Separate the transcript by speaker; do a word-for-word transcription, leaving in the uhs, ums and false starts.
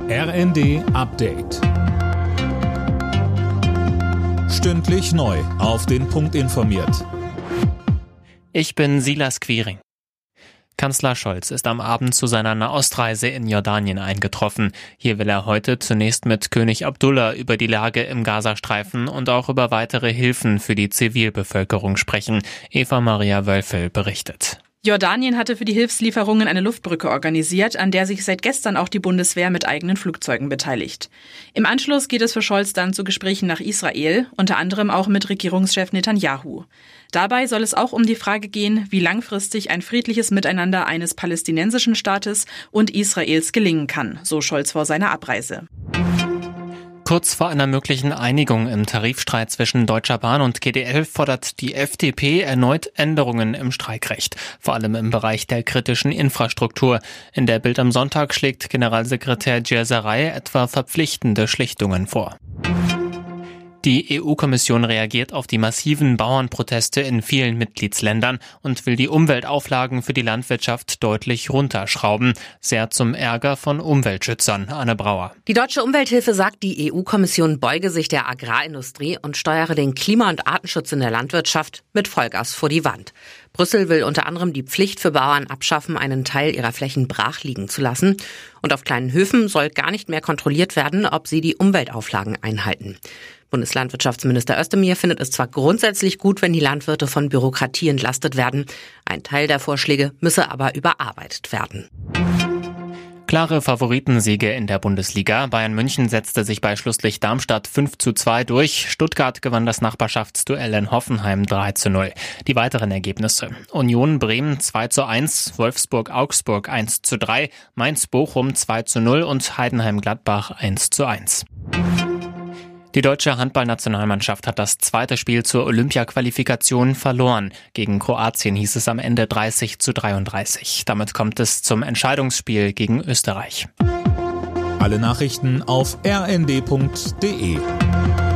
Speaker 1: R N D Update. Stündlich neu auf den Punkt informiert.
Speaker 2: Ich bin Silas Quiring. Kanzler Scholz ist am Abend zu seiner Nahostreise in Jordanien eingetroffen. Hier will er heute zunächst mit König Abdullah über die Lage im Gazastreifen und auch über weitere Hilfen für die Zivilbevölkerung sprechen. Eva Maria Wölfel berichtet.
Speaker 3: Jordanien hatte für die Hilfslieferungen eine Luftbrücke organisiert, an der sich seit gestern auch die Bundeswehr mit eigenen Flugzeugen beteiligt. Im Anschluss geht es für Scholz dann zu Gesprächen nach Israel, unter anderem auch mit Regierungschef Netanyahu. Dabei soll es auch um die Frage gehen, wie langfristig ein friedliches Miteinander eines palästinensischen Staates und Israels gelingen kann, so Scholz vor seiner Abreise.
Speaker 2: Kurz vor einer möglichen Einigung im Tarifstreit zwischen Deutscher Bahn und G D L fordert die F D P erneut Änderungen im Streikrecht, vor allem im Bereich der kritischen Infrastruktur. In der Bild am Sonntag schlägt Generalsekretär Djerzaray etwa verpflichtende Schlichtungen vor. Die E U-Kommission reagiert auf die massiven Bauernproteste in vielen Mitgliedsländern und will die Umweltauflagen für die Landwirtschaft deutlich runterschrauben. Sehr zum Ärger von Umweltschützern. Anne Brauer.
Speaker 4: Die Deutsche Umwelthilfe sagt, die E U-Kommission beuge sich der Agrarindustrie und steuere den Klima- und Artenschutz in der Landwirtschaft mit Vollgas vor die Wand. Brüssel will unter anderem die Pflicht für Bauern abschaffen, einen Teil ihrer Flächen brach liegen zu lassen. Und auf kleinen Höfen soll gar nicht mehr kontrolliert werden, ob sie die Umweltauflagen einhalten. Bundeslandwirtschaftsminister Özdemir findet es zwar grundsätzlich gut, wenn die Landwirte von Bürokratie entlastet werden. Ein Teil der Vorschläge müsse aber überarbeitet werden.
Speaker 2: Klare Favoritensiege in der Bundesliga. Bayern München setzte sich bei Schlusslicht Darmstadt fünf zu zwei durch. Stuttgart gewann das Nachbarschaftsduell in Hoffenheim drei zu null. Die weiteren Ergebnisse: Union Bremen zwei zu eins, Wolfsburg Augsburg eins zu drei, Mainz Bochum zwei zu null und Heidenheim Gladbach eins zu eins. Die deutsche Handballnationalmannschaft hat das zweite Spiel zur Olympia-Qualifikation verloren. Gegen Kroatien hieß es am Ende dreißig zu dreiunddreißig. Damit kommt es zum Entscheidungsspiel gegen Österreich.
Speaker 1: Alle Nachrichten auf r n d punkt d e.